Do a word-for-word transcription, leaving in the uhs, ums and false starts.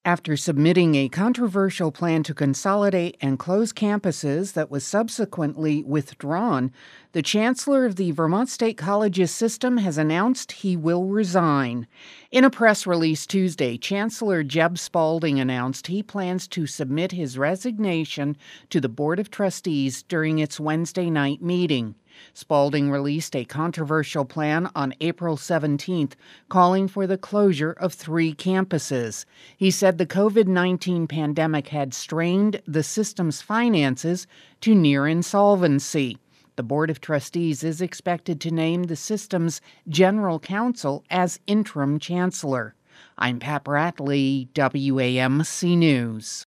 After submitting a controversial plan to consolidate and close campuses that was subsequently withdrawn, the chancellor of the Vermont State Colleges system has announced he will resign. In a press release Tuesday, Chancellor Jeb Spaulding announced he plans to submit his resignation to the Board of Trustees during its Wednesday night meeting. Spaulding released a controversial plan on April seventeenth, calling for the closure of three campuses. He said the COVID nineteen pandemic had strained the system's finances to near insolvency. The Board of Trustees is expected to name the system's general counsel as interim chancellor. I'm Pat Bradley, W A M C News.